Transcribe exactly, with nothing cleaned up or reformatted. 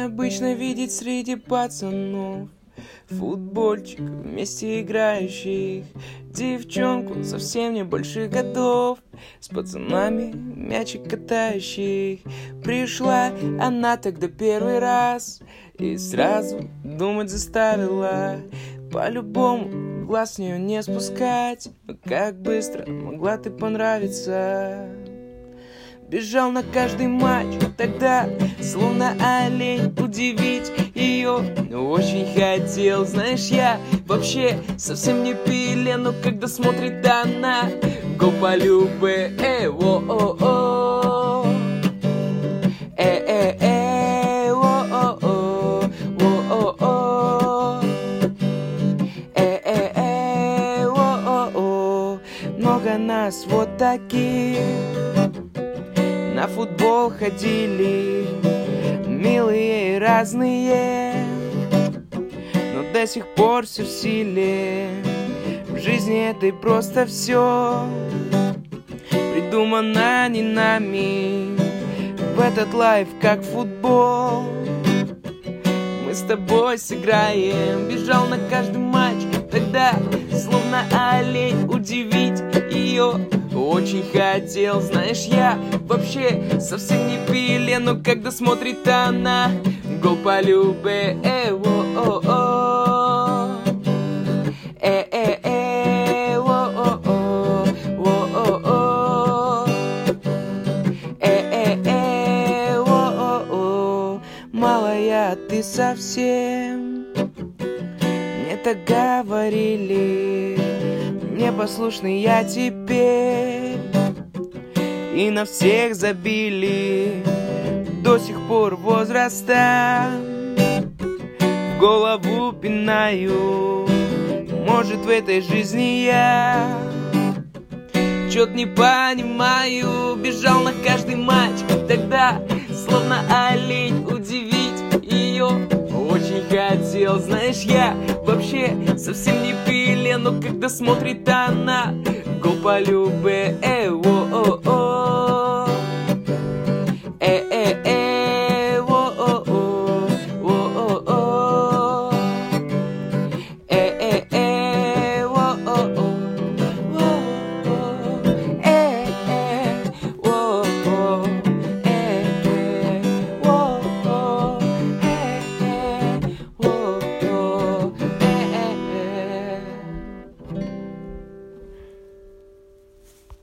Необычно видеть среди пацанов футбольчик вместе играющих, девчонку совсем не больше годов, с пацанами мячик катающих. Пришла она тогда первый раз и сразу думать заставила. По-любому глаз с нее не спускать, но как быстро могла ты понравиться. Бежал на каждый матч тогда, словно олень, удивить ее очень хотел. Знаешь, я вообще совсем не пиле, но когда смотрит она, гол по любе, э, о, о, о, э, э, э, о, о, о, о, о, э, э, э, о, о, о. Много нас вот таких на футбол ходили, милые и разные, но до сих пор все в силе. В жизни этой просто все придумано не нами. В этот лайф как футбол мы с тобой сыграем. Бежал на каждый матч тогда, словно олень, удивить ее очень хотел. Знаешь, я вообще совсем не пиле, но когда смотрит она, гол по любе, э, о, о, о, э, э, э, о, о, о, о, о, э, э, э, о, о, о. Малая, ты совсем мне так говорили, непослушный я теперь, и на всех забили. До сих пор возраста в голову пинаю. Может, в этой жизни я чё-то не понимаю. Бежал на каждый матч тогда, словно олень, удивить ее очень хотел. Знаешь, я вообще совсем не пиле, но когда смотрит она, гол по любе, э, о, о,